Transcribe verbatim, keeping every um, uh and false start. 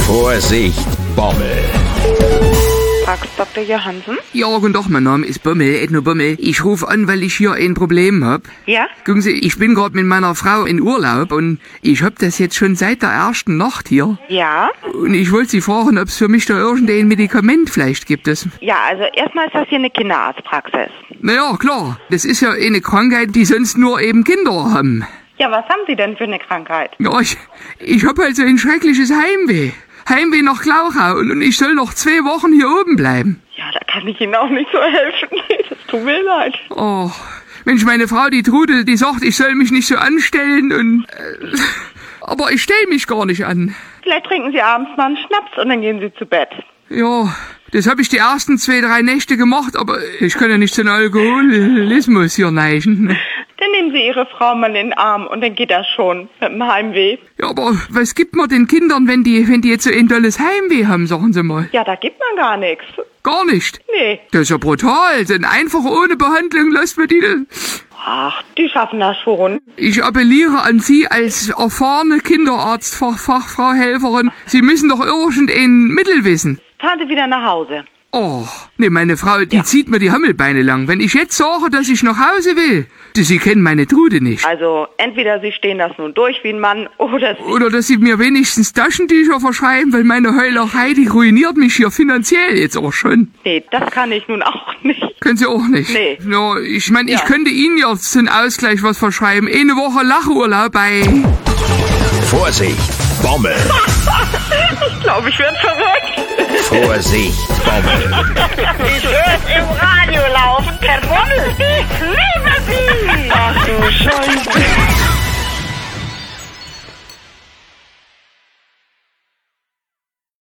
Vorsicht, Bommel. Praxis Doktor Johansen? Ja, guten Tag, mein Name ist Bommel, Edno Bommel. Ich rufe an, weil ich hier ein Problem hab. Ja? Gucken Sie, ich bin gerade mit meiner Frau in Urlaub und ich hab das jetzt schon seit der ersten Nacht hier. Ja? Und ich wollte Sie fragen, ob es für mich da irgendein Medikament vielleicht gibt. Das Ja, also erstmal ist das hier eine Kinderarztpraxis. Naja, klar, das ist ja eine Krankheit, die sonst nur eben Kinder haben. Ja, was haben Sie denn für eine Krankheit? Ja, ich, ich hab halt so ein schreckliches Heimweh. Heimweh nach Glauchau und, und ich soll noch zwei Wochen hier oben bleiben. Ja, da kann ich Ihnen auch nicht so helfen. Das tut mir leid. Oh, Mensch, meine Frau, die Trude, die sagt, ich soll mich nicht so anstellen und... Äh, aber ich stell mich gar nicht an. Vielleicht trinken Sie abends mal einen Schnaps und dann gehen Sie zu Bett. Ja, das habe ich die ersten zwei, drei Nächte gemacht, aber ich kann ja nicht so einen Alkoholismus hier neigen. Dann nehmen Sie Ihre Frau mal in den Arm und dann geht das schon mit dem Heimweh. Ja, aber was gibt man den Kindern, wenn die, wenn die jetzt so ein tolles Heimweh haben, sagen Sie mal? Ja, da gibt man gar nichts. Gar nicht? Nee. Das ist ja brutal, denn einfach ohne Behandlung lässt man die... Ach, die schaffen das schon. Ich appelliere an Sie als erfahrene Kinderarztfachfrau Helferin. Sie müssen doch irgendein Mittel wissen. Fahren Sie wieder nach Hause. Oh, nee, meine Frau, die Ja. zieht mir die Hammelbeine lang. Wenn ich jetzt sage, dass ich nach Hause will, Sie kennen meine Trude nicht. Also, entweder Sie stehen das nun durch wie ein Mann oder Sie... Oder dass Sie mir wenigstens Taschentücher verschreiben, weil meine Heulerei, die ruiniert mich hier finanziell jetzt auch schon. Nee, das kann ich nun auch nicht. Können Sie auch nicht? Nee. Ja, ich meine, ich Ja. könnte Ihnen jetzt zum Ausgleich was verschreiben. Eine Woche Lachurlaub bei... Vorsicht, Bommel. Ich glaube, ich werde verrückt. Vorsicht, Bommel. Ich hör's im Radio laufen, der Bommel. Ich liebe sie. Ach du Scheiße.